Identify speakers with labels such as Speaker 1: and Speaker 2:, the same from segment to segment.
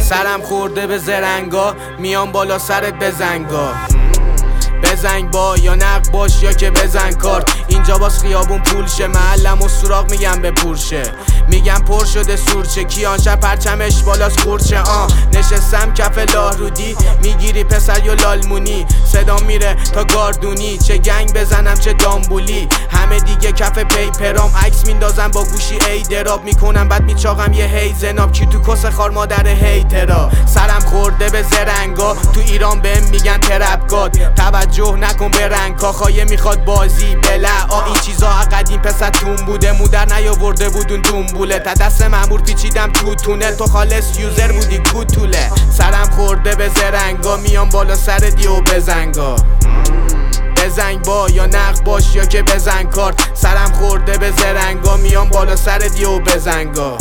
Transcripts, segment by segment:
Speaker 1: سرم خورده به زرنگا، میام بالا سرت بزنگا. بزنگ با یا نق باش یا که بزن کارت. اینجا باز خیابون پولشه، محلم و سوراخ میگم به پورشه. میگم پر شده سورچه، کیان شب پرچمش بالاست خورچه. نشستم کف لاهرودی، میگیری پسر یا لالمونی. صدا میره تا گاردونی، چه گنگ بزنم چه دامبولی. همه دیگه کف پیپرام، عکس میندازم با گوشی ای دراب. میکنم بعد میچاقم یه هی زناب، کی تو کس خار مادر هیترا. سرم خورده به زرنگا، تو ایران بهم میگن ترپگاد. توجه نکن به رنگ، کاخایه میخواد بازی بله. این چیزا قدیم پسر تون بوده، مودر نیاورده بودون دنبوله. تا دست مامور پیچیدم تو تونل، تو خالص یوزر بودی کوتوله. سرم خورده به زرنگا، میام بالا سر دیو بزنگا. بزنگ با یا نق باش یا که بزن کارت. سرم خورده به زرنگا، میام بالا سر دیو بزنگا.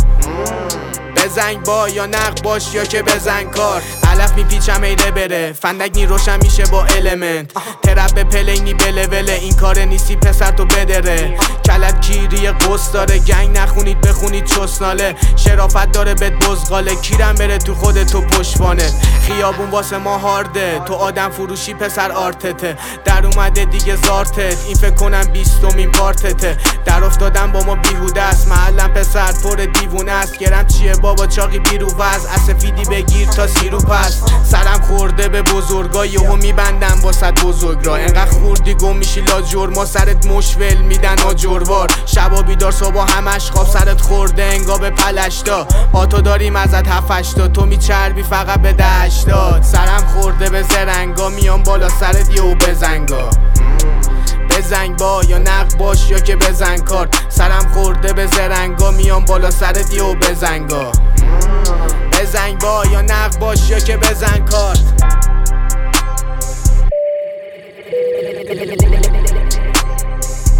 Speaker 1: بزنگ با یا نق باش یا که بزن کارت. علف میپیچم ایره بره، فندک روشن میشه با المنت. ترپ به پلینی بلوله، این کار نیستی پسر تو بدره. کلت کیری قص داره، گنگ نخونید بخونید چسناله. شرافت داره بهت بزغاله، کیرم بره تو خودت تو پشتوانت. خیابون واسه ما هارده، تو آدم فروشی پسر آرتته. در اومده دیگه زارتت، این فکر کنم 20مین پارتته. در افتادم با ما بیهوده است، محلم پسر پر دیوونه است. گرم چیه بابا چاقی بیرو وز، اسفیدی بگیر تا سیرو پس. سرم خورده به بزرگا، یهو میبندم واسط بزرگ را. انقدر خوردی گم میشی لا جرما، سرت مشول میدن آجروار. شبا بیدار صبح همش خواب، سرت خورده انگا به پلشتا. آتو داریم ازت 7-8، تو میچربی فقط به 10-80. سرم خورده به زرنگا، میام بالا سرت یهو بزنگا. بزنگ با یا نق باش یا که بزن کارت. سرم خورده به زرنگا، میام بالا سرت یهو بزنگا. بزنگ با یا نق باش یا که بزن کارت.